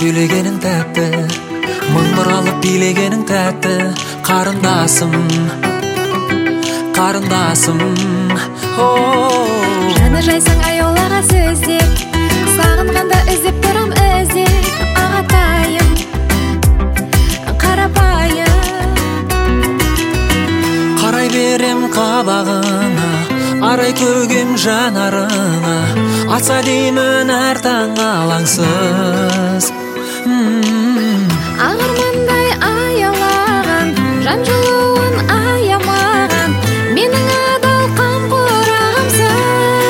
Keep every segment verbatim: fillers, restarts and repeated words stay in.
сөйлегенің тәтті, мың бұралып билегенің тәтті. Қарындасым, қарындасым, оу. Жаны жайсаң аяулаға сөздеп, сағынғанда іздеп тұрам іздеп. Ағатайым, қарапайым. Қарай берем қабағыңа, арай көгем жанарыңа. Атса деймін әр таң алаңсыз. Ағармандай аялаған, жан жылуын аямаған, менің адал қамқорымсыз.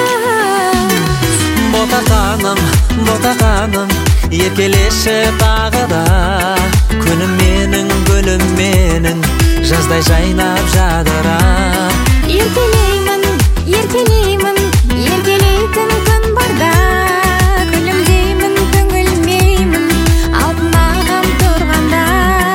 Ботақаным, ботақаным, еркелеші тағы да. Күнім менің, гүлім менің, жаздай жайнап жадыра. Еркелеймін, еркелеймін, еркелейтін күн барда. Күлімдеймін, көңілмеймін, алтын ағам тұрғанда.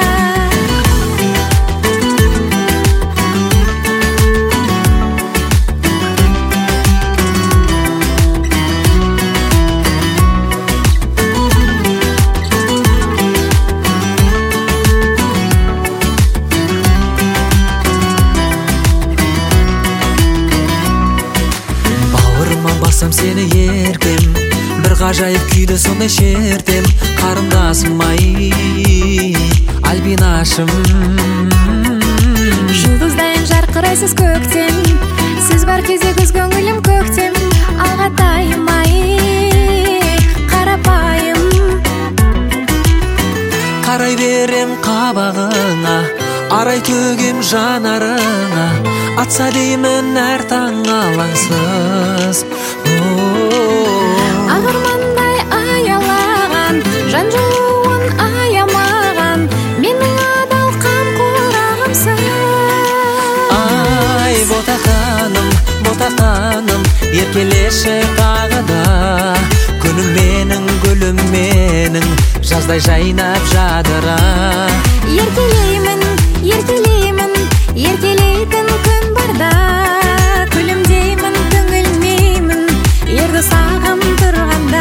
Басам сені еркем, бір ғажайып күйді сондай шертем. Қарындасым ай, альбинашым. Жұлдыздайын жарқырайсыз көктем, сіз бар кезде көз көңілім көктем. Ағатайым ай, қарапайым. Қарай берем қабағыңа, арай төгем жанарыңа. Атса деймін әр таң алаңсыз. Ағармандай аялаған, жан жылуын аямаған, менің адал қамқорымсыз. Ай, ботақаным, ботақаным, еркелеші тағы да. Күнім менің, гүлім менің, жаздай жайнап жадыра. Еркелеймін, еркелеймін, еркелейтін күн барда. Күлімдеймін, көңілмеймін, ерді сағым тұрғанда.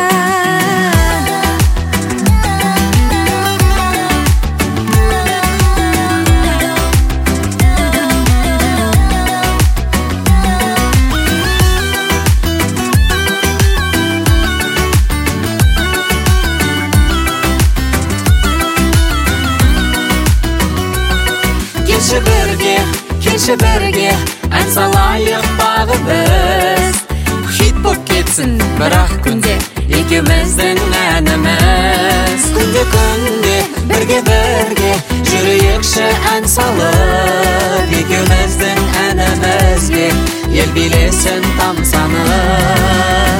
Келші бірге, келші бірге, ән салайық бағы біз. Хит боп кетсін бірақ күнде, екеуміздің әніміз. Күнде күнде, бірге бірге, жүрейікші ән салып. Екеуміздің әнімізге, ел билесін тамсанып.